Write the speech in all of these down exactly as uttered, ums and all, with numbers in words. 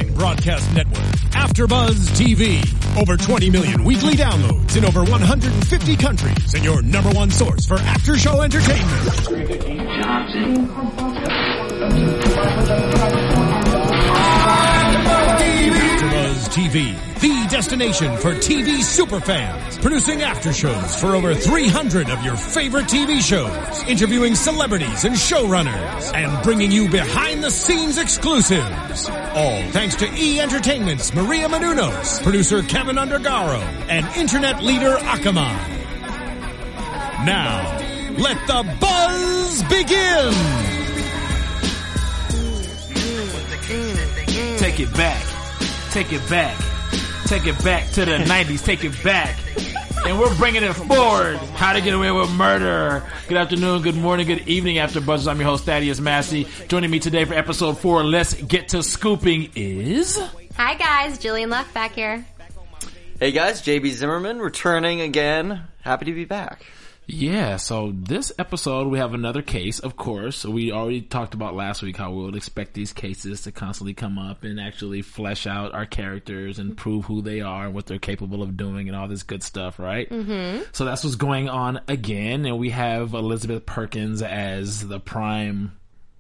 online broadcast network, AfterBuzz T V. Over twenty million weekly downloads in over one hundred fifty countries, and your number one source for after-show entertainment. AfterBuzz T V, the destination for T V superfans, producing aftershows for over three hundred of your favorite T V shows, interviewing celebrities and showrunners, and bringing you behind-the-scenes exclusives. All thanks to E! Entertainment's Maria Menounos, producer Kevin Undergaro, and internet leader Akamai. Now, let the buzz begin! Take it back. Take it back. Take it back to the nineties. Take it back. And we're bringing it forward. How to Get Away with Murder. Good afternoon, good morning, good evening, AfterBuzz. I'm your host, Thaddeus Massey. Joining me today for episode four, Let's Get to Scooping is... Hi guys, Jillian Luck back here. Hey guys, J B Zimmerman returning again. Happy to be back. Yeah, so this episode we have another case, of course. We already talked about last week how we would expect these cases to constantly come up and actually flesh out our characters and prove who they are and what they're capable of doing and all this good stuff, right? Mm-hmm. So that's what's going on again, and we have Elizabeth Perkins as the prime,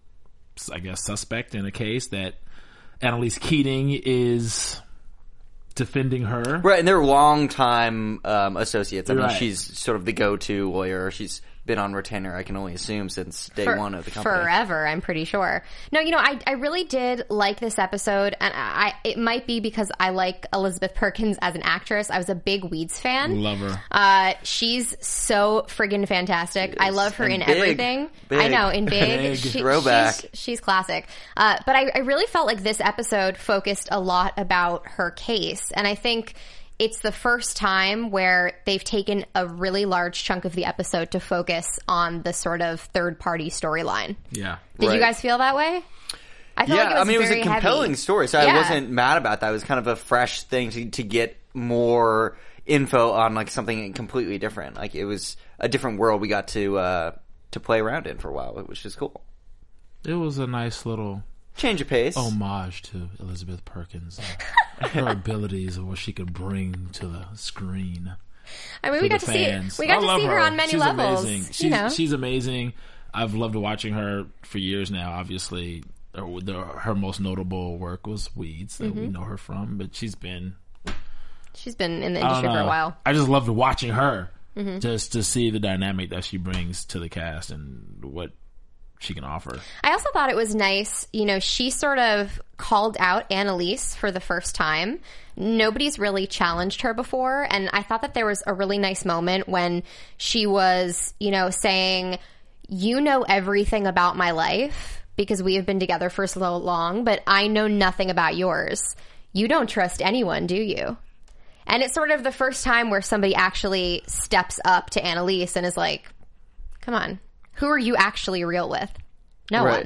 I guess, suspect in a case that Annalise Keating is defending her. Right, and they're longtime um, associates. I mean, right. She's sort of the go-to lawyer. She's been on retainer, I can only assume, since day For, one of the company. Forever, I'm pretty sure. No, you know, I I really did like this episode, and I it might be because I like Elizabeth Perkins as an actress. I was a big Weeds fan. Love her. Uh, she's so friggin' fantastic. I love her And in big. everything. Big. I know, in Big. Big. She, Throwback. She's, she's classic. Uh, but I, I really felt like this episode focused a lot about her case, and I think it's the first time where they've taken a really large chunk of the episode to focus on the sort of third-party storyline. Yeah. Did Right. you guys feel that way? I felt Yeah, like it was I mean, it was very a compelling heavy. story, so Yeah. I wasn't mad about that. It was kind of a fresh thing to, to get more info on, like, something completely different. Like, it was a different world we got to uh, to play around in for a while, which is cool. It was a nice little Change of pace. homage to Elizabeth Perkins and her abilities and what she could bring to the screen. I mean, for we got the to see fans. we got I to love see her. on many she's levels. Amazing. She's, you know, she's amazing. I've loved watching her for years now. Obviously, her, the, her most notable work was Weeds that Mm-hmm. we know her from, but she's been she's been in the I don't industry for a know. while. I just loved watching her Mm-hmm. just to see the dynamic that she brings to the cast and what she can offer. I also thought it was nice, you know, she sort of called out Annalise for the first time. Nobody's really challenged her before, and I thought that there was a really nice moment when she was, you know, saying, you know everything about my life because we have been together for so long, but I know nothing about yours. You don't trust anyone, do you? And it's sort of the first time where somebody actually steps up to Annalise and is like, come on. Who are you actually real with? No Right. one.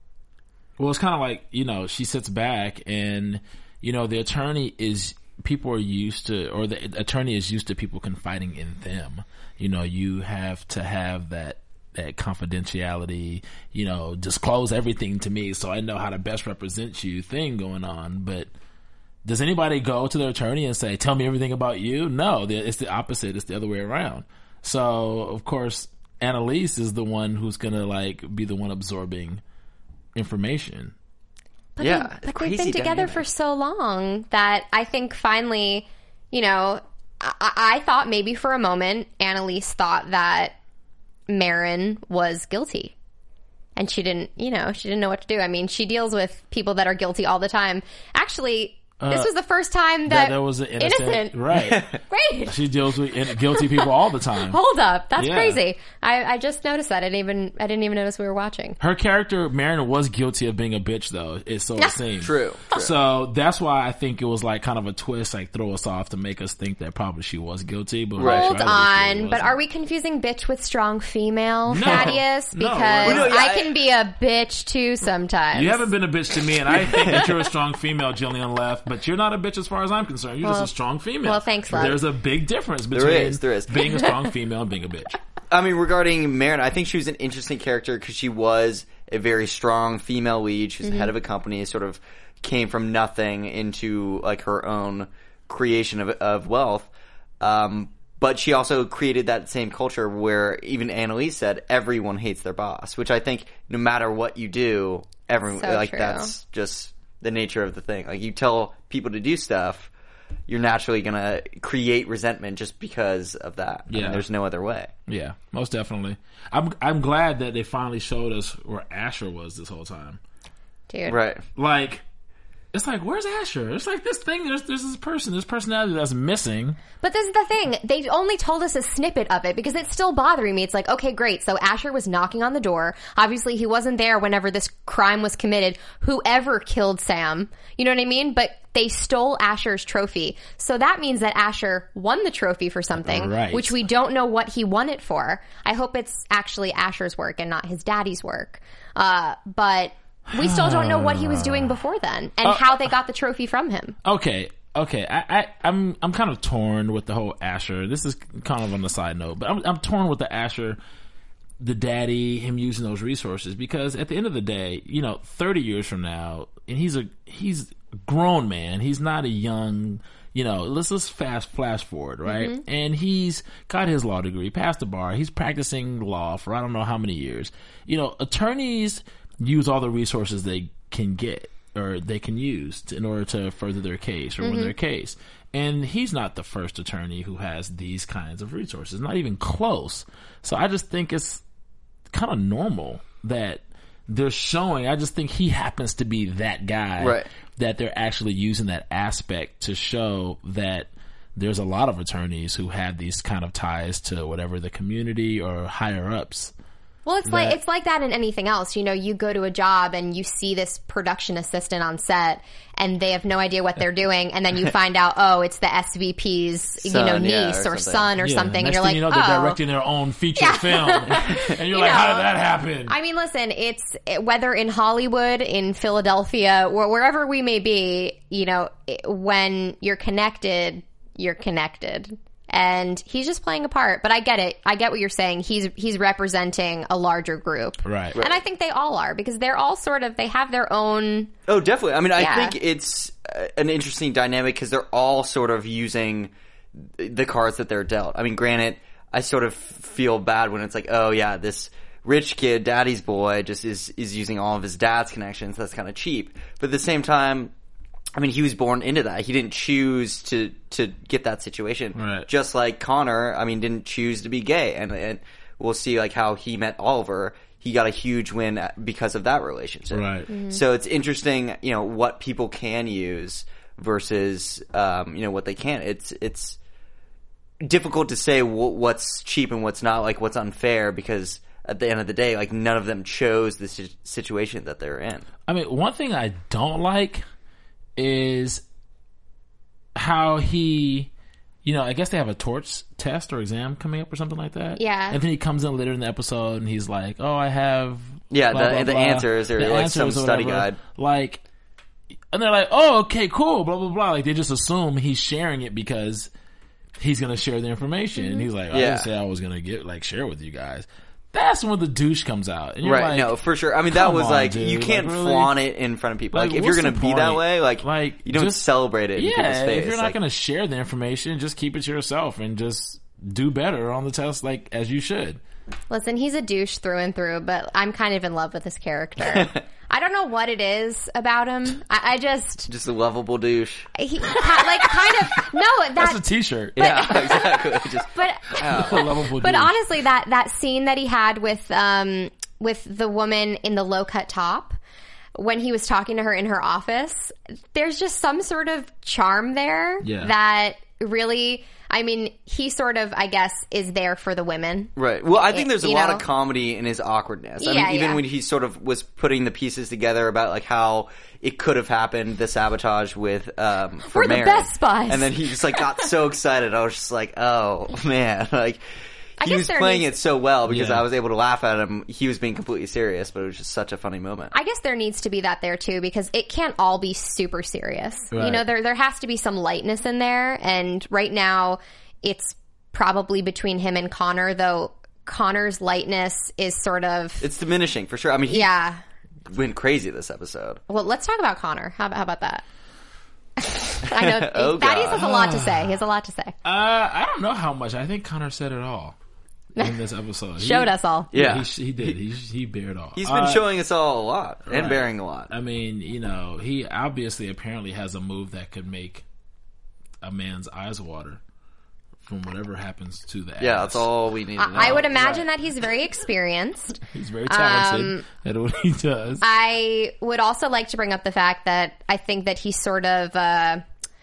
Well, it's kind of like, you know, she sits back and, you know, the attorney is, people are used to, or the attorney is used to people confiding in them. You know, you have to have that, that confidentiality, you know, disclose everything to me so I know how to best represent you thing going on. But does anybody go to their attorney and say, tell me everything about you? No, it's the opposite. It's the other way around. So, of course, Annalise is the one who's going to, like, be the one absorbing information. But Yeah, they, it's but they've crazy been together dynamic. for so long that I think finally, you know, I, I thought maybe for a moment Annalise thought that Marin was guilty. And she didn't, you know, she didn't know what to do. I mean, she deals with people that are guilty all the time. Actually, this Uh, was the first time That, that, that was an innocent, innocent. right? Great. She deals with in- guilty people all the time. Hold up, that's Yeah. crazy. I, I just noticed that. I didn't even I didn't even notice we were watching. Her character, Marin, was guilty of being a bitch, though. It's so it seems. True, true. So that's why I think it was like kind of a twist, like throw us off to make us think that probably she was guilty. But Right. Hold she obviously on, but wasn't. are we confusing bitch with strong female, No. Thaddeus? No, Because we're not. No, yeah, I I- can be a bitch too sometimes. You haven't been a bitch to me, and I think that you're a strong female, Jillian Left, but you're not a bitch as far as I'm concerned. You're Well- just a strong female. well, thanks, love. There's a big difference between There is, there is. being a strong female and being a bitch. I mean, regarding Marin, I think she was an interesting character because she was a very strong female lead. She's mm-hmm. the head of a company, sort of came from nothing into like her own creation of, of wealth. Um, but she also created that same culture where even Annalise said everyone hates their boss, which I think no matter what you do, everyone, so like true. That's just the nature of the thing. Like you tell people to do stuff, you're naturally going to create resentment just because of that. Yeah. I mean, there's no other way. Yeah, most definitely. I'm I'm glad that they finally showed us where Asher was this whole time. Dude. Right. Like, it's like, where's Asher? It's like this thing, there's, there's this person, this personality that's missing. But this is the thing. They only told us a snippet of it because it's still bothering me. It's like, okay, great. So Asher was knocking on the door. Obviously, he wasn't there whenever this crime was committed. Whoever killed Sam. You know what I mean? But they stole Asher's trophy. So that means that Asher won the trophy for something, right. which we don't know what he won it for. I hope it's actually Asher's work and not his daddy's work. Uh, but... we still don't know what he was doing before then, and uh, how they got the trophy from him. Okay, okay, I, I, I'm I'm kind of torn with the whole Asher. This is kind of on the side note, but I'm I'm torn with the Asher, the daddy, him using those resources, because at the end of the day, you know, thirty years from now, and he's a he's a grown man. He's not a young. You know, let's let's fast flash forward, right? Mm-hmm. And he's got his law degree, passed the bar. He's practicing law for I don't know how many years. You know, attorneys use all the resources they can get or they can use to, in order to further their case or mm-hmm. win their case. And he's not the first attorney who has these kinds of resources, not even close. So I just think it's kind of normal that they're showing. I just think he happens to be that guy, right. that they're actually using that aspect to show that there's a lot of attorneys who have these kind of ties to whatever the community or higher ups. Well, it's that, like it's like that in anything else. You know, you go to a job and you see this production assistant on set, and they have no idea what they're doing, and then you find out, oh, it's the S V P's, son, you know, niece yeah, or, or son or yeah, something, and you're thing like, you know, oh, they're directing their own feature yeah. film, and you're you like, know, how did that happen? I mean, listen, it's whether in Hollywood, in Philadelphia, or wherever we may be, you know, when you're connected, you're connected. And he's just playing a part. But I get it. I get what you're saying. He's he's representing a larger group. Right. And I think they all are, because they're all sort of, they have their own... Oh, definitely. I mean, yeah. I think it's an interesting dynamic because they're all sort of using the cards that they're dealt. I mean, granted, I sort of feel bad when it's like, oh, yeah, this rich kid, daddy's boy, just is, is using all of his dad's connections. That's kind of cheap. But at the same time... I mean, he was born into that. He didn't choose to, to get that situation. Right. Just like Connor, I mean, didn't choose to be gay. And, and we'll see like how he met Oliver. He got a huge win because of that relationship. Right. Mm-hmm. So it's interesting, you know, what people can use versus, um, you know, what they can't. It's, it's difficult to say w- what's cheap and what's not, like what's unfair, because at the end of the day, like none of them chose the si- situation that they're in. I mean, one thing I don't like is how he, you know, I guess they have a torts test or exam coming up or something like that. Yeah. And then he comes in later in the episode and he's like, oh, I have... Yeah, blah, the, blah, the blah. answers or the like answers some or study whatever. guide. Like, and they're like, oh, okay, cool, blah, blah, blah. Like, they just assume he's sharing it because he's going to share the information. Mm-hmm. And he's like, I yeah. didn't say I was going to get, like, share with you guys. That's when the douche comes out. And you're right, like, no, for sure. I mean, that was on, like, dude. you can't like, really? flaunt it in front of people. Like, Like, if you're what's going to the be that point? way, like, Like, you don't just- celebrate it in people's Yeah, face. if you're not like, going to share the information, just keep it to yourself and just do better on the test, like, as you should. Listen, he's a douche through and through, but I'm kind of in love with his character. I don't know what it is about him. I, I just... Just a lovable douche. He, like, kind of... No, that... That's a t-shirt. Yeah, exactly. Just, But, A lovable but douche. honestly, that, that scene that he had with, um, with the woman in the low-cut top, when he was talking to her in her office, there's just some sort of charm there Yeah. that really... I mean, he sort of, I guess, is there for the women. Right. Well, I think there's a You lot know? of comedy in his awkwardness. I Yeah, mean, even yeah. when he sort of was putting the pieces together about like how it could have happened, the sabotage with um for We're the Mary. best spies. And then he just like got so excited. I was just like, oh man, like I he guess was there playing needs- it so well because Yeah. I was able to laugh at him. He was being completely serious, but it was just such a funny moment. I guess there needs to be that there too, because it can't all be super serious. Right. You know, there there has to be some lightness in there, and right now it's probably between him and Connor, though Connor's lightness is sort of It's diminishing for sure. I mean, he yeah. went crazy this episode. Well, let's talk about Connor. How, how about that? I know Oh, Thaddeus God. has a lot to say. He has a lot to say. Uh, I don't know how much. I think Connor said it all in this episode. Showed he, us all. Yeah. he, he did. He he bared all. He's been Uh, showing us all a lot and right. bearing a lot. I mean, you know, he obviously apparently has a move that could make a man's eyes water from whatever happens to the ass. Yeah, that's all we need to know. I would imagine that he's very experienced. He's very talented Um, at what he does. I would also like to bring up the fact that I think that he's sort of, uh,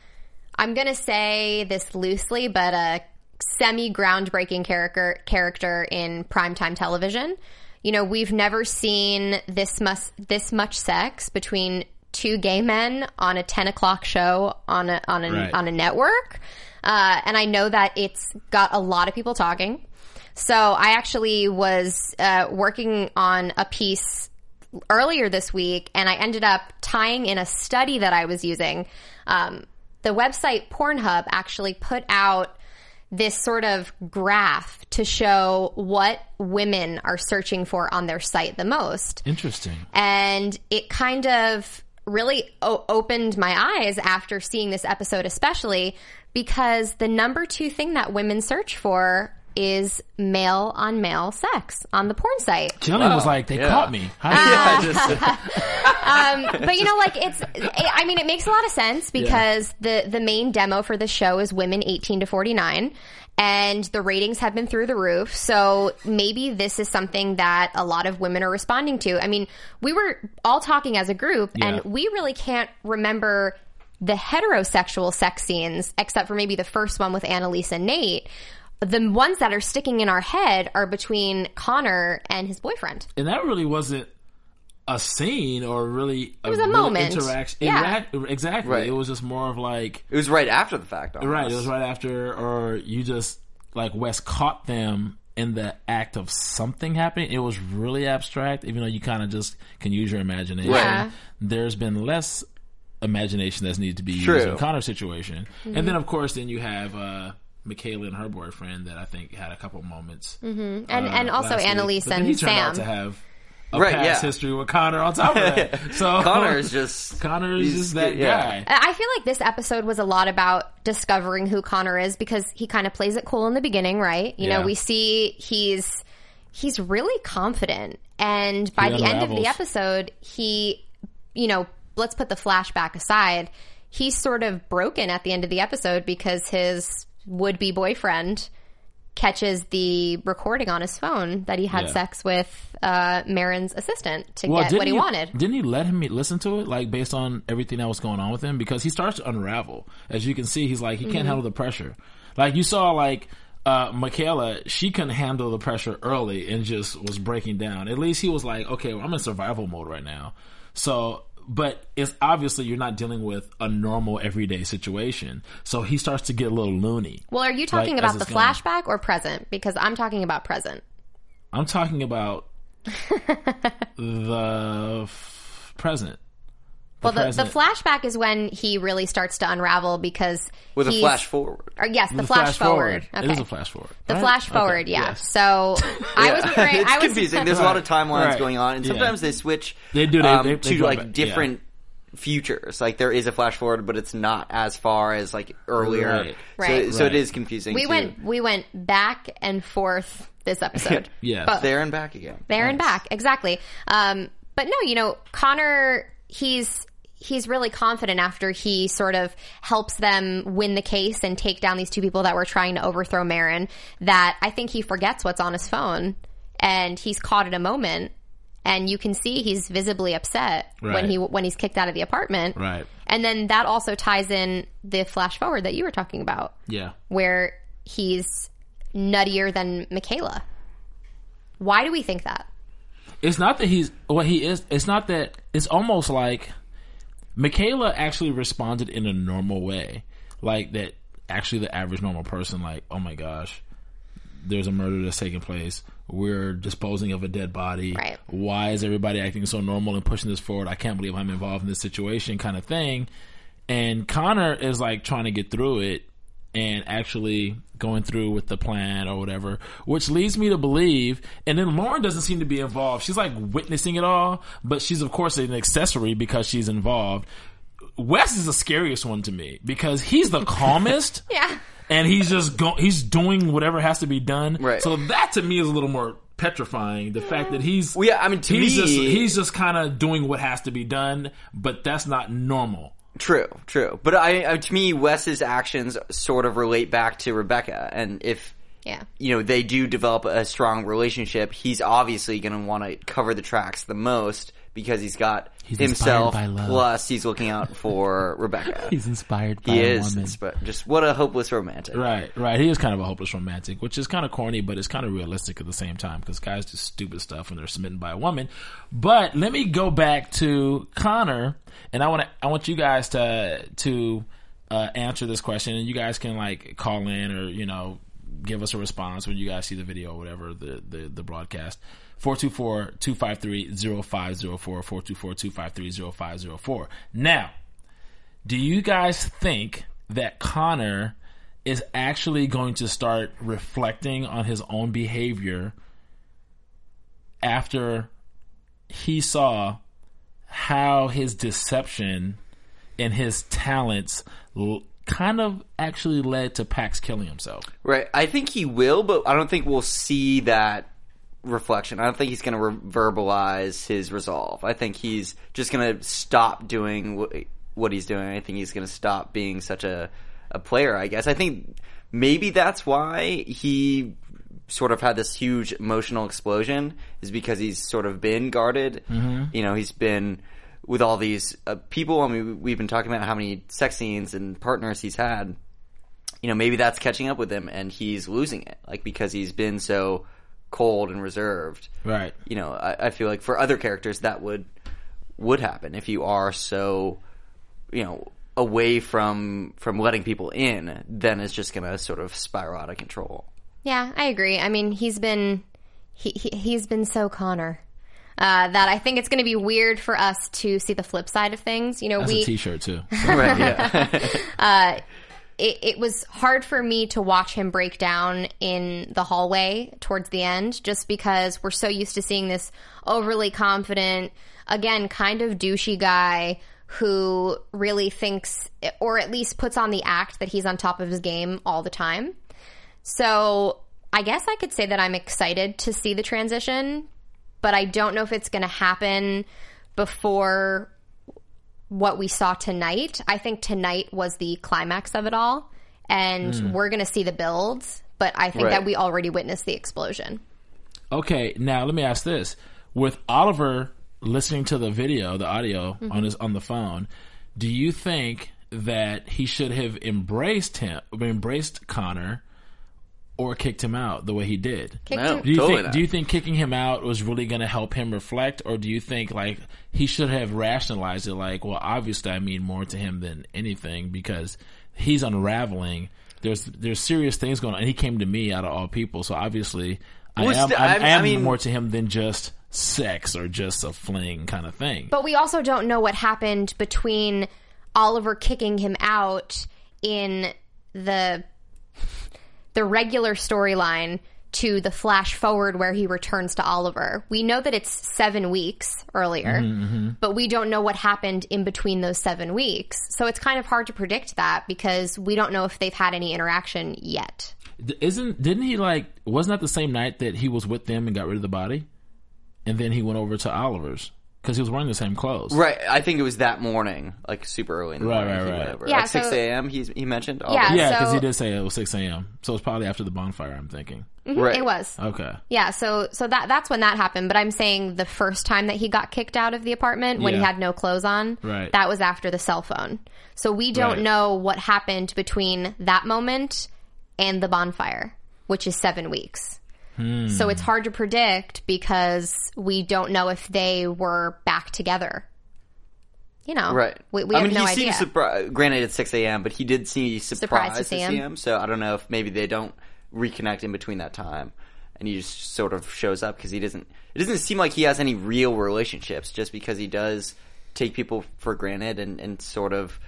I'm going to say this loosely, but a semi-groundbreaking character character in primetime television. You know, we've never seen this much, this much sex between two gay men on a ten o'clock show on a, on a, Right. on a network. Uh, and I know that it's got a lot of people talking. So I actually was uh, working on a piece earlier this week, and I ended up tying in a study that I was using. Um, the website Pornhub actually put out this sort of graph to show what women are searching for on their site the most. Interesting. And it kind of really o- opened my eyes after seeing this episode, especially because the number two thing that women search for is male on male sex on the porn site. Jillian was like, they Yeah. caught me. How did Yeah, you just, Um, but you know, like it's, it, I mean, it makes a lot of sense because the, the main demo for the show is women eighteen to forty-nine, and the ratings have been through the roof. So maybe this is something that a lot of women are responding to. I mean, we were all talking as a group, Yeah. and we really can't remember the heterosexual sex scenes except for maybe the first one with Annalise and Nate. The ones that are sticking in our head are between Connor and his boyfriend. And that really wasn't a scene or really a, was a real moment. interaction. Yeah. Exact- Exactly. Right. It was just more of like, it was right after the fact. Almost. right, it was right after, or you just, like, Wes caught them in the act of something happening. It was really abstract, even though you kind of just can use your imagination. Yeah. There's been less imagination that's needed to be used True. in Connor's situation. Mm-hmm. And then, of course, then you have uh, Michaela and her boyfriend that I think had a couple moments. And, uh, and also last week. Annalise But then and he turned Sam. out to have a Right, past yeah. history with Connor on top of that. So Connor is just Connor is he's- just that yeah. guy. I feel like this episode was a lot about discovering who Connor is because he kind of plays it cool in the beginning, right? You Yeah. know, we see he's he's really confident, and by He the end of the unravels. episode, he, you know, let's put the flashback aside. He's sort of broken at the end of the episode because his would-be boyfriend catches the recording on his phone that he had Yeah. sex with uh, Marin's assistant to Well, get didn't what he, wanted. Didn't he let him listen to it, like, based on everything that was going on with him? Because he starts to unravel. As you can see, he's like, he Mm-hmm. can't handle the pressure. Like, you saw, like, uh, Michaela, she couldn't handle the pressure early and just was breaking down. At least he was like, okay, well, I'm in survival mode right now. So, but it's obviously you're not dealing with a normal everyday situation. So he starts to get a little loony. Well, are you talking Like, about as the it's going. flashback or present? Because I'm talking about present. I'm talking about the f- present. Well, the, the present. flashback is when he really starts to unravel because with a he's- flash forward. Or yes, the, The flash, forward. It Okay. is a flash forward. The right? flash Okay, forward, yeah. yes. So I was referring. it's I was confusing. There's a lot of timelines Right. going on, and Yeah. sometimes they switch. They do, they- um, they- they to go like back, different futures. Like there is a flash forward, but it's not as far as like earlier. Right. Right. So, so it Right. is confusing. we too. went we went back and forth this episode. Yes. But- there and back again. there and back, exactly. Um, but no, you know, Connor, he's he's really confident after he sort of helps them win the case and take down these two people that were trying to overthrow Marin, that I think he forgets what's on his phone, and he's caught at a moment, and you can see he's visibly upset when Right. he when he's kicked out of the apartment. Right. And then that also ties in the flash forward that you were talking about, Yeah. where he's nuttier than Michaela. Why do we think that? It's not that he's what he is. It's not that. It's almost like Michaela actually responded in a normal way, like that. Actually, the average normal person, like, oh my gosh, there's a murder that's taking place. We're disposing of a dead body. Right. Why is everybody acting so normal and pushing this forward? I can't believe I'm involved in this situation, kind of thing. And Connor is like trying to get through it, and actually going through with the plan or whatever, which leads me to believe, and then Lauren doesn't seem to be involved. She's like witnessing it all, but she's of course an accessory because she's involved. Wes is the scariest one to me because he's the calmest. Yeah. And he's just go- he's doing whatever has to be done. Right. So that to me is a little more petrifying. The fact that he's well, yeah, I mean, to he's me, just he's just kind of doing what has to be done, but that's not normal. True, true. But I, I, to me, Wes's actions sort of relate back to Rebecca, and if Yeah. you know they do develop a strong relationship, he's obviously going to want to cover the tracks the most because he's got He's himself. inspired by love. Plus, he's looking out for Rebecca. He's inspired by he a is. woman. Inspi- just what a hopeless romantic. Right, right. He is kind of a hopeless romantic, which is kind of corny, but it's kind of realistic at the same time because guys do stupid stuff when they're smitten by a woman. But let me go back to Connor, and I want to, I want you guys to to uh, answer this question, and you guys can like call in or you know give us a response when you guys see the video or whatever the the, the broadcast. four two four, two five three, zero five zero four, four two four, two five three, zero five zero four. Now, do you guys think that Connor is actually going to start reflecting on his own behavior after he saw how his deception and his talents l- kind of actually led to Pax killing himself? Right. I think he will, but I don't think we'll see that reflection. I don't think he's going to re- verbalize his resolve. I think he's just going to stop doing wh- what he's doing. I think he's going to stop being such a, a player, I guess. I think maybe that's why he sort of had this huge emotional explosion, is because he's sort of been guarded. Mm-hmm. You know, he's been with all these uh, people. I mean, we've been talking about how many sex scenes and partners he's had. You know, maybe that's catching up with him and he's losing it, like because he's been so cold and reserved. Right. You know, I, I feel like for other characters that would would happen if you are so, you know, away from from letting people in. Then it's just going to sort of spiral out of control. Yeah, I agree. I mean, he's been he, he he's been so Connor uh, that I think it's going to be weird for us to see the flip side of things. You know, That's we a T-shirt too. Right. Yeah. uh, it, it was hard for me to watch him break down in the hallway towards the end, just because we're so used to seeing this overly confident, again, kind of douchey guy who really thinks, or at least puts on the act that he's on top of his game all the time. So I guess I could say that I'm excited to see the transition, but I don't know if it's going to happen before what we saw tonight. I think tonight was the climax of it all, and mm. we're going to see the builds, but I think right. that we already witnessed the explosion. Okay, now let me ask this. With Oliver listening to the video, the audio mm-hmm. on his on the phone, do you think that he should have embraced him, embraced Connor, or kicked him out the way he did? Kicked No, him- Do you totally think not. do you think kicking him out was really going to help him reflect, or do you think like he should have rationalized it like, well, obviously I mean more to him than anything because he's unraveling. There's there's serious things going on, and he came to me out of all people, so obviously I Well, am st- I, I- I am I mean- more to him than just sex or just a fling kind of thing. But we also don't know what happened between Oliver kicking him out in the the regular storyline to the flash forward where he returns to Oliver. We know that it's seven weeks earlier, mm-hmm. but we don't know what happened in between those seven weeks. So it's kind of hard to predict that because we don't know if they've had any interaction yet. Isn't didn't he like wasn't that the same night that he was with them and got rid of the body, and then he went over to Oliver's because he was wearing the same clothes? Right. I think it was that morning, like super early in the Right, morning. right, he right. went over. Yeah, like six so- a.m. He's, he mentioned. Yeah, Yeah, because so- he did say it was six a.m. So it's probably after the bonfire, I'm thinking. Mhm, Right. It was. Okay. Yeah, so so that that's when that happened. But I'm saying the first time that he got kicked out of the apartment when he Yeah. had no clothes on, Right. that was after the cell phone. So we don't Right. know what happened between that moment and the bonfire, which is seven weeks. Hmm. So it's hard to predict because we don't know if they were back together. You know, Right. We, we I have mean, no he idea. seemed surprised. Granted, it's six a.m., but he did seem surprised, Surprised to to see see him. him. So I don't know if maybe they don't reconnect in between that time, and he just sort of shows up because he doesn't. It doesn't seem like he has any real relationships, just because he does take people for granted and, and sort of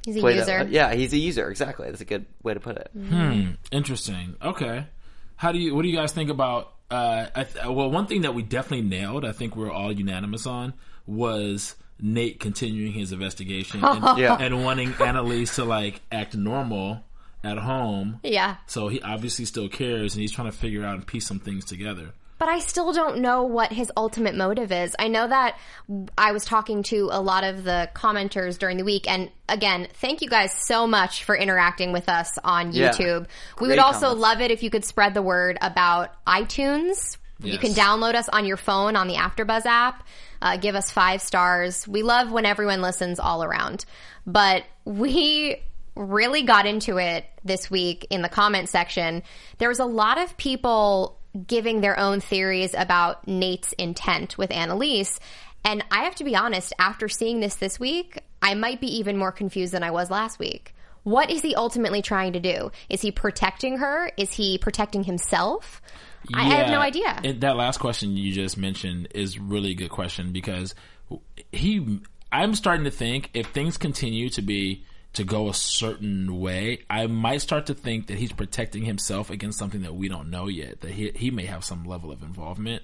He's a play user. The, yeah, he's a user. Exactly. That's a good way to put it. Hmm. Interesting. Okay. How do you? What do you guys think about? Uh, I th- well, one thing that we definitely nailed, I think we're all unanimous on, was Nate continuing his investigation and, Yeah. and wanting Annalise to like act normal at home. Yeah. So he obviously still cares, and he's trying to figure out and piece some things together. But I still don't know what his ultimate motive is. I know that I was talking to a lot of the commenters during the week, and again, thank you guys so much for interacting with us on Yeah. YouTube. We Great would also comments. love it if you could spread the word about iTunes. You Yes. can download us on your phone on the AfterBuzz app. Uh, give us five stars. We love when everyone listens all around. But we really got into it this week in the comment section. There was a lot of people giving their own theories about Nate's intent with Annalise. And I have to be honest, after seeing this this week, I might be even more confused than I was last week. What is he ultimately trying to do? Is he protecting her? Is he protecting himself? I, I have no idea. And that last question you just mentioned is really a good question because he, I'm starting to think if things continue to be to go a certain way, I might start to think that he's protecting himself against something that we don't know yet. That he he may have some level of involvement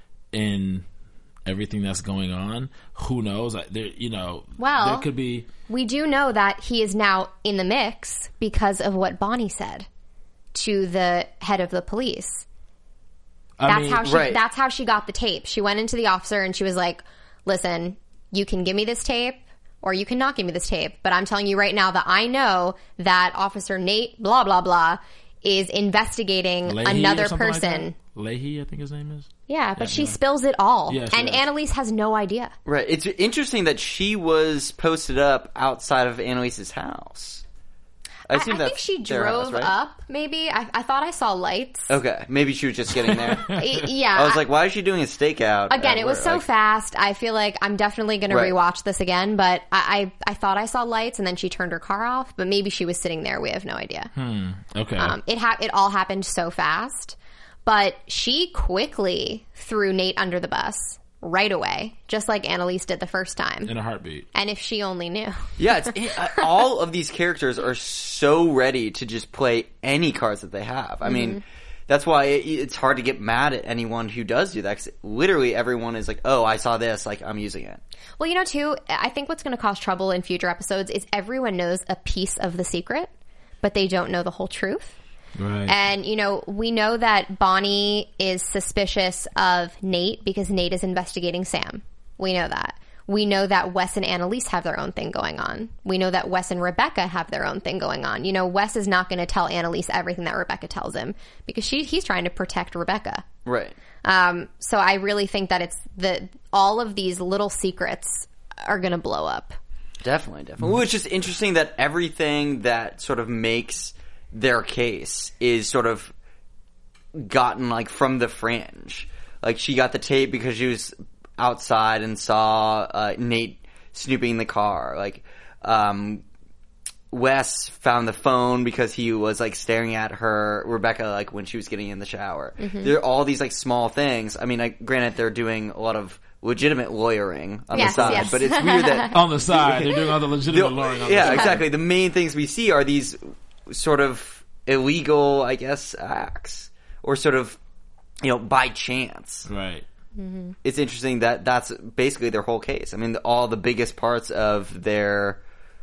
in everything that's going on. Who knows? There, you know, Well, there could be. We do know that he is now in the mix because of what Bonnie said to the head of the police. I That's mean, how she. right. That's how she got the tape. She went into the officer and she was like, "Listen, you can give me this tape, or you cannot give me this tape. But I'm telling you right now that I know that Officer Nate, blah blah blah, is investigating Leahy or another something like person." that? Leahy, I think his name is. Yeah, but Yeah, she yeah. spills it all, Yeah, she and does. Annalise has no idea. Right. It's interesting that she was posted up outside of Annalise's house. I, I, assume I that's think she their drove house, right? up. Maybe I, I thought I saw lights. Okay, maybe she was just getting there. Y- Yeah, I was like, why is she doing a stakeout? Again, at it was work? so Like, fast. I feel like I'm definitely going Right. to rewatch this again, but I, I I thought I saw lights and then she turned her car off, but maybe she was sitting there. We have no idea. Okay. Um, it ha- it all happened so fast, but she quickly threw Nate under the bus right away, just like Annalise did the first time. in a heartbeat. And if she only knew. Yeah, it's, it, uh, all of these characters are so ready to just play any cards that they have. I mean, that's why it, it's hard to get mad at anyone who does do that. 'Cause literally everyone is like, "Oh, I saw this. Like, I'm using it." Well, you know, too, I think what's going to cause trouble in future episodes is everyone knows a piece of the secret, but they don't know the whole truth. Right. And, you know, we know that Bonnie is suspicious of Nate because Nate is investigating Sam. We know that. We know that Wes and Annalise have their own thing going on. We know that Wes and Rebecca have their own thing going on. You know, Wes is not going to tell Annalise everything that Rebecca tells him because she, he's trying to protect Rebecca. Right. Um, so I really think that it's the all of these little secrets are going to blow up. Definitely, definitely. Well, it's just interesting that everything that sort of makes their case is sort of gotten like from the fringe. Like she got the tape because she was outside and saw uh, Nate snooping in the car. Like um, Wes found the phone because he was like staring at her Rebecca like when she was getting in the shower. There are all these like small things. I mean, like, granted, they're doing a lot of legitimate lawyering on Yes, the side, yes. but it's weird that on the side, they're doing all the legitimate the- lawyering on the yeah, side. exactly. The main things we see are these sort of illegal, I guess, acts, or sort of, you know, by chance. Right. It's interesting that that's basically their whole case. I mean, all the biggest parts of their,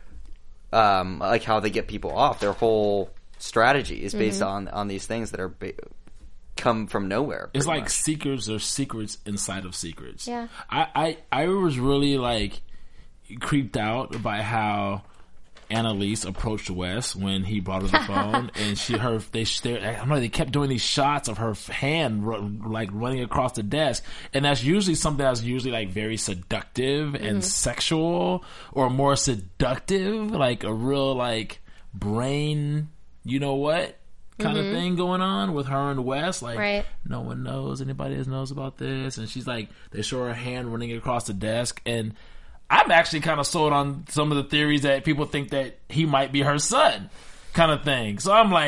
um, like how they get people off, their whole strategy is based on on these things that are ba- come from nowhere. It's pretty like much. secrets or secrets inside of secrets. Yeah. I, I, I was really like creeped out by how Annalise approached Wes when he brought her the phone, and she her they stared. I don't know. They kept doing these shots of her hand ru- like running across the desk, and that's usually something that's usually like very seductive and sexual, or more seductive, like a real like brain. You know what? Kind of thing going on with her and Wes, like Right. no one knows, anybody else knows about this, and she's like, they show her hand running across the desk, and I'm actually kind of sold on some of the theories that people think that he might be her son, kind of thing. So I'm like,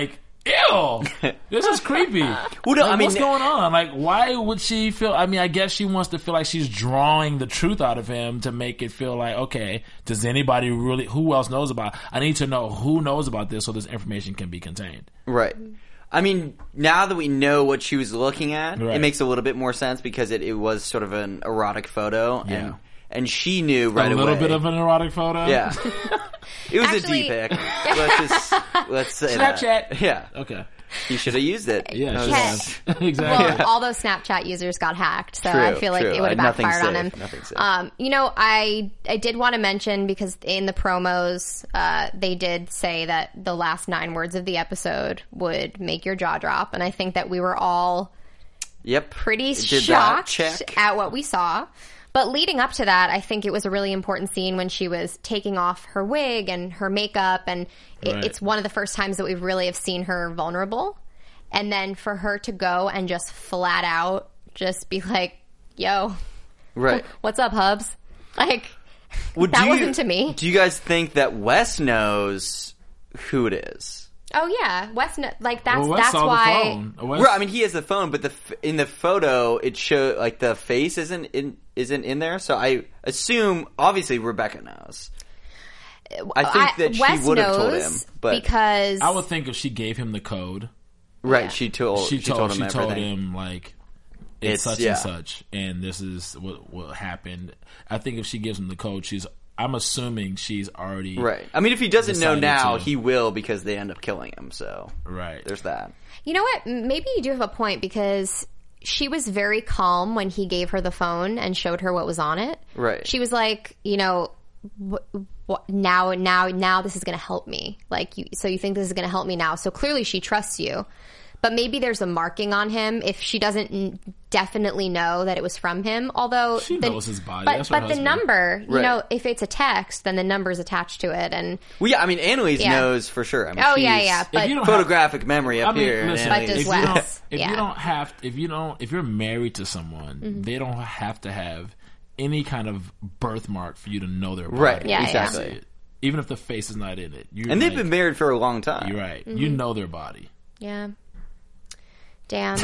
Ew! This is creepy. Well, no, like, I mean, what's going on? Like, why would she feel? I mean, I guess she wants to feel like she's drawing the truth out of him to make it feel like, okay, does anybody really? Who else knows about? I need to know who knows about this so this information can be contained. Right. I mean, now that we know what she was looking at, Right. it makes a little bit more sense because it, it was sort of an erotic photo, and Yeah. and she knew right a away. little bit of an erotic photo. yeah. It was Actually- a D pic. Let's just let's say Snapchat. that. Yeah, Okay. you should have used it. Yeah. That she was- does. exactly. Well, all those Snapchat users got hacked, so True, I feel like true. it would have Nothing's backfired on him. safe. Nothing's safe. Um, you know, I I did want to mention because in the promos, uh, they did say that the last nine words of the episode would make your jaw drop, and I think that we were all Yep. pretty Did that shocked check. at what we saw. But leading up to that, I think it was a really important scene when she was taking off her wig and her makeup, and it, Right. it's one of the first times that we really have seen her vulnerable. And then for her to go and just flat out just be like, yo, Right. what's up, Hubs? Like, Well, that do you- wasn't to me. Do you guys think that Wes knows who it is? Oh, yeah. Wes, kn- like, that's, Well, Wes that's saw the why. phone. Wes- Right, I mean, he has the phone, but the f- in the photo, it show like the face isn't in isn't in there. So I assume, obviously, Rebecca knows. I think that she Wes would have told him, knows but because I would think if she gave him the code, right, Yeah. she told she she, told, told him she told everything. him like it's, It's- such yeah. and such, and this is what what happened. I think if she gives him the code, she's. I'm assuming she's already Right. I mean, if he doesn't know decided now, to. he will because they end up killing him. So right. there's that. You know what? M- Maybe you do have a point because she was very calm when he gave her the phone and showed her what was on it. Right. She was like, you know, wh- wh- now, now, now this is going to help me. Like, you, so you think this is going to help me now? So clearly she trusts you. But maybe there's a marking on him if she doesn't n- definitely know that it was from him. Although She the, knows his body. But, That's her but the husband. number, you Right. know, if it's a text, then the number's attached to it. And Well, yeah, I mean, Annalise Yeah. knows for sure. I mean, oh yeah, she's yeah. But you don't have- photographic memory up I mean, here. listen, But Annalise- does if you Wes. don't, if Yeah. you don't have, if you don't, if you're married to someone, Mm-hmm. they don't have to have any kind of birthmark for you to know their body. Right, Yeah, exactly. See it. Even if the face is not in it. You're And they've like- been married for a long time. You're right. Mm-hmm. You know their body. yeah, damn.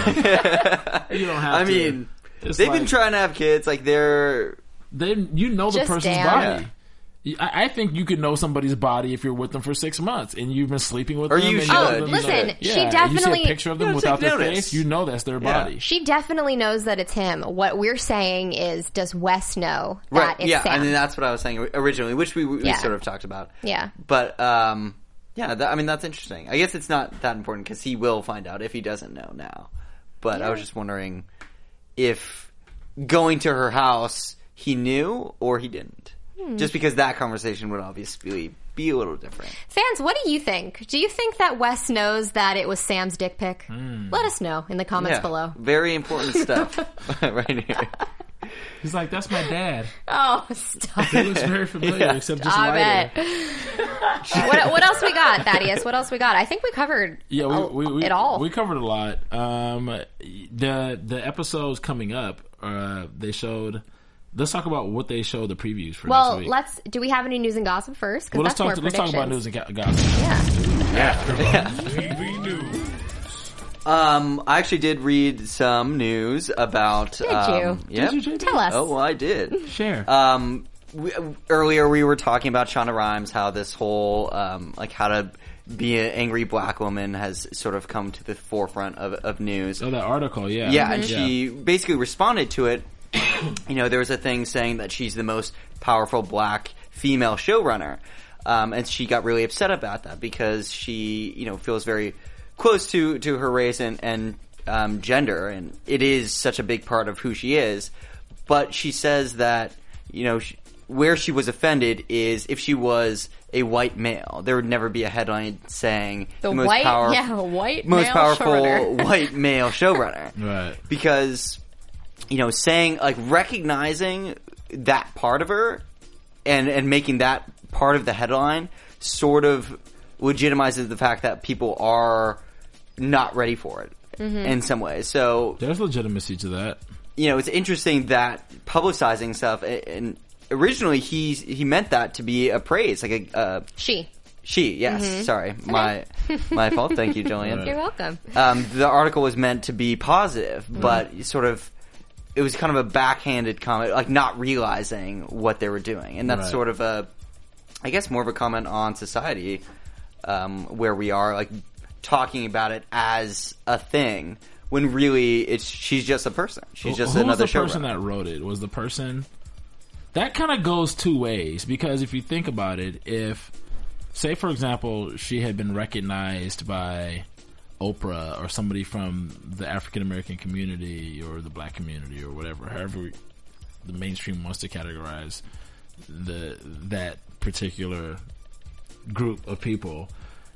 You don't have I to. mean, It's they've like- been trying to have kids. Like they're They, you know the Just person's damn. body. You- I, I think you could know somebody's body if you're with them for six months and you've been sleeping with Or them. you and should. know Oh, them, listen, you know- she yeah, You definitely- see a picture of them You without take their notice. face. You know that's their Yeah. body. She definitely knows that it's him. What we're saying is, does Wes know that right. it's Yeah, Sam? and then that's what I was saying originally, which we, we Yeah. sort of talked about. Yeah. But um, yeah, that, I mean that's interesting. I guess it's not that important because he will find out if he doesn't know now. But I was just wondering if going to her house he knew or he didn't. Hmm. Just because that conversation would obviously be a little different. Fans, what do you think? Do you think that Wes knows that it was Sam's dick pic? Let us know in the comments Yeah, below. very important stuff right here. He's like, that's my dad. Oh, stop. He looks very familiar, Yeah. except just Stop lighter. it. what, what else we got, Thaddeus? What else we got? I think we covered Yeah, a- we, we, we, it all. We covered a lot. Um, the the episodes coming up, uh, they showed. Let's talk about what they showed the previews for well, next week. let's. Do we have any news and gossip first? Because well, let's that's talk. more Let's talk about news predictions. and ga- gossip. Yeah. T V News. Um, I actually did read some news about. Did um, you? Yep. Did you, J B? Tell us. Oh, well, I did. Share. Um, we, earlier we were talking about Shonda Rhimes, how this whole um, like how to be an angry black woman has sort of come to the forefront of, of news. oh, that article. Yeah. Yeah, and she basically responded to it. You know, there was a thing saying that she's the most powerful black female showrunner. Um, and she got really upset about that because she, you know, feels very close to, to her race and, and um, gender. And it is such a big part of who she is. But she says that, you know, she, where she was offended is if she was a white male. There would never be a headline saying The most white, power- yeah, white most male powerful showrunner. white male showrunner. Right. Because, you know, saying, like, recognizing that part of her and, and making that part of the headline sort of legitimizes the fact that people are not ready for it Mm-hmm. in some ways. So, There's legitimacy to that. you know, it's interesting that publicizing stuff, and originally he he meant that to be a praise, like a, uh, She. She, yes. Mm-hmm. Sorry, my my fault. Thank you, Jillian. You're welcome. Um, the article was meant to be positive, but sort of, it was kind of a backhanded comment, like not realizing what they were doing, and that's Right. sort of a, I guess, more of a comment on society, um, where we are like talking about it as a thing when really it's she's just a person. She's just Who another was the person showrunner. that wrote it? Was the person that kind of goes two ways, because if you think about it, if say for example she had been recognized by Oprah or somebody from the African American community or the black community or whatever, however the mainstream wants to categorize the that particular group of people,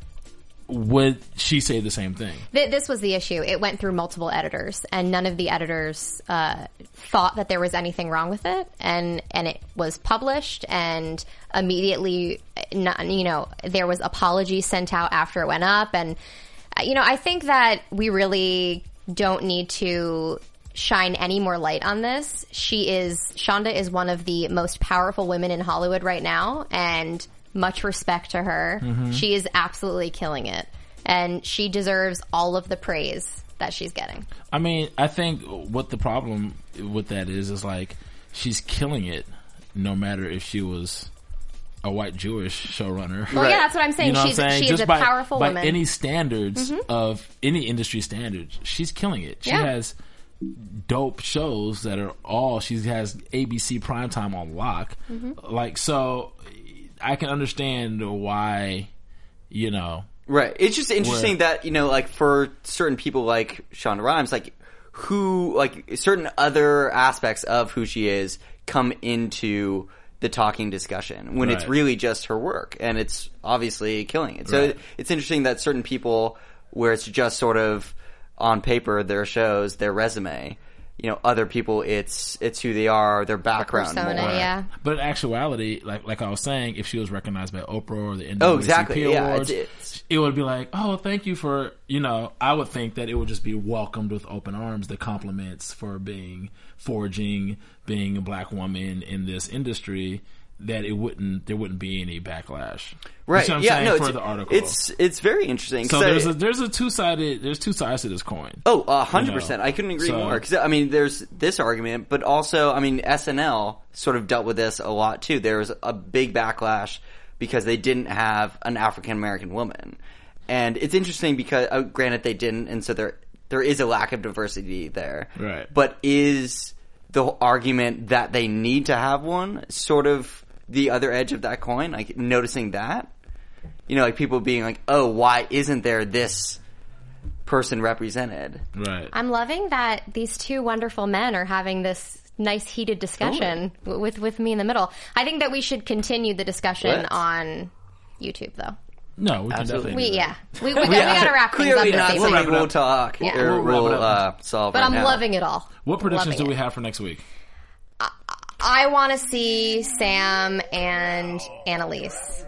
would she say the same thing? Th- This was the issue. It went through multiple editors, and none of the editors uh, thought that there was anything wrong with it. And and it was published, and immediately, not, you know, there was apologies sent out after it went up. And uh, you know, I think that we really don't need to shine any more light on this. She is Shonda is one of the most powerful women in Hollywood right now, and much respect to her. Mm-hmm. She is absolutely killing it. And she deserves all of the praise that she's getting. I mean, I think what the problem with that is, is like, she's killing it no matter if she was a white Jewish showrunner. Well, Right. yeah, that's what I'm saying. You know what she's I'm saying? she is Just a by, powerful by woman. Mm-hmm. any standards of any industry standards, she's killing it. She Yeah. has dope shows that are all, she has A B C primetime on lock. Mm-hmm. Like, so I can understand why, you know, Right. It's just interesting Where- that, you know, like for certain people like Shonda Rhimes, like who, like certain other aspects of who she is come into the talking discussion when it's Right. really just her work and it's obviously killing it. So Right. it's interesting that certain people where it's just sort of on paper, their shows, their resume, you know, other people, it's, it's who they are, their background. persona, more. yeah. but in actuality, like like I was saying, if she was recognized by Oprah or the N double A C P Oh, exactly. Yeah, Awards, it's- it's- it would be like, oh, thank you for, you know, I would think that it would just be welcomed with open arms, the compliments for being forging, being a black woman in this industry, that it wouldn't, there wouldn't be any backlash. Right. You see what I'm yeah. saying, No, for it's, the article. it's, it's very interesting. so 'cause I- there's a, there's a two sided, there's two sides to this coin. Oh, a hundred You know, percent. I couldn't agree so- more. Because I mean, there's this argument, but also, I mean, S N L sort of dealt with this a lot too. There was a big backlash because they didn't have an African American woman, and it's interesting because, uh, granted, they didn't, and so there there is a lack of diversity there. Right. But is the argument that they need to have one sort of the other edge of that coin? Like noticing that, you know, like people being like, "Oh, why isn't there this person represented?" Right. I'm loving that these two wonderful men are having this nice heated discussion w- with with me in the middle. I think that we should continue the discussion Let's. on YouTube, though. No, we can Absolutely. definitely We do that. yeah, we we, got, we got to wrap things up. Clearly this not season. wrap something it we'll up. talk Yeah. or We'll wrap it we'll up. uh, solve But right I'm now. loving it all. What predictions Loving do we it. have for next week? I want to see Sam and Annalise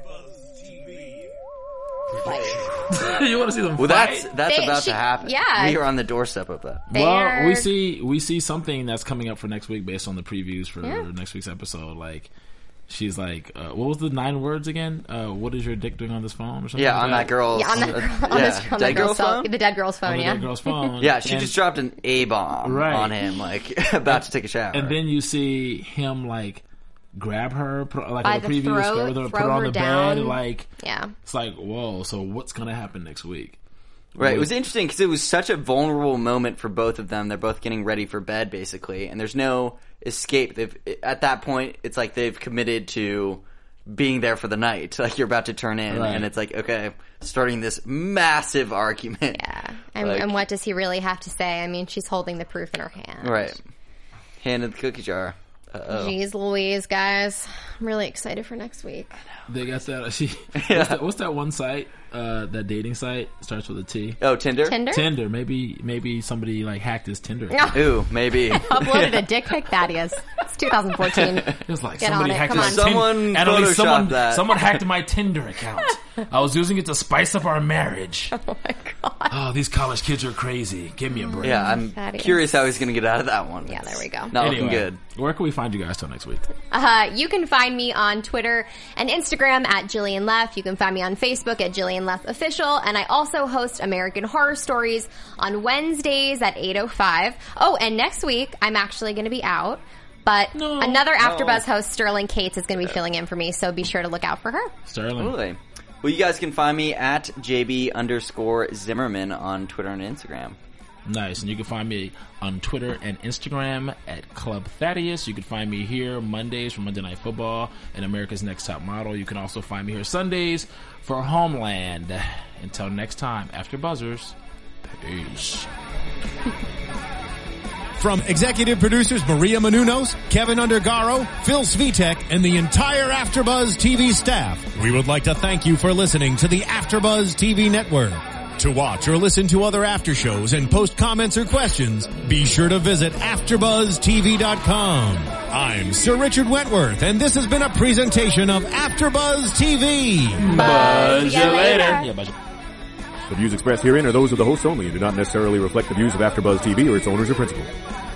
fight. You want to see them Well, fight? that's that's They- about she- to happen. yeah. We are on the doorstep of that. Well, They're- we see we see something that's coming up for next week based on the previews for Yeah. next week's episode. Like, she's like, uh, what was the nine words again? Uh, what is your dick doing on this phone or something? Yeah, like on that girl's Yeah, on, the, uh, on, yeah, this, on dead the girl's girl's phone, phone. the dead girl's phone. on the yeah, dead girl's phone. Yeah, she And- just dropped an A bomb Right. on him, like about to take a shower. And then you see him like grab her, put, like By on the the previews, throat, throw her, put throw her on her the down. bed. Like, yeah. it's like, whoa. So what's gonna happen next week? right, it was interesting because it was such a vulnerable moment for both of them. They're both getting ready for bed, basically, and there's no escape. They've at that point, it's like they've committed to being there for the night. Like you're about to turn in, Right. and it's like, okay, starting this massive argument. Yeah. And, Like- and what does he really have to say? I mean, she's holding the proof in her hand. Right. Hand in the cookie jar. Uh-oh. Jeez Louise, guys. I'm really excited for next week. They got that. She, what's, that what's that one site? Uh, that dating site starts with a T. Oh, Tinder? Tinder? Tinder. Maybe maybe somebody like hacked his Tinder account. Ooh, maybe. Uploaded a dick pic, Thaddeus. It's two thousand fourteen. It was like Get somebody on it, hacked come his on. Tin- Someone Annalise, photoshopped someone, that. someone hacked my Tinder account. I was using it to spice up our marriage. Oh my god. Oh, these college kids are crazy. Give me a break. Yeah, I'm Thaddeus. curious how he's going to get out of that one. Yeah, there we go. Not Anyway, looking good. Where can we find you guys till next week? Uh, you can find me on Twitter and Instagram at Jillian Leff. You can find me on Facebook at Jillian Leff Official. And I also host American Horror Stories on Wednesdays at eight oh five. Oh, and next week, I'm actually going to be out. But No. another AfterBuzz host, Sterling Cates, is going to be filling in for me. So be sure to look out for her. Sterling. Totally. Well, you guys can find me at JB underscore Zimmerman on Twitter and Instagram. Nice. And you can find me on Twitter and Instagram at Club Thaddeus. You can find me here Mondays for Monday Night Football and America's Next Top Model. You can also find me here Sundays for Homeland. Until next time, After Buzzers, peace. From executive producers Maria Menounos, Kevin Undergaro, Phil Svitek, and the entire AfterBuzz T V staff, we would like to thank you for listening to the AfterBuzz T V network. To watch or listen to other after shows and post comments or questions, be sure to visit after buzz T V dot com. I'm Sir Richard Wentworth, and this has been a presentation of AfterBuzz T V. Buzz you later. Yeah, buzz you. The views expressed herein are those of the hosts only and do not necessarily reflect the views of AfterBuzz T V or its owners or principals.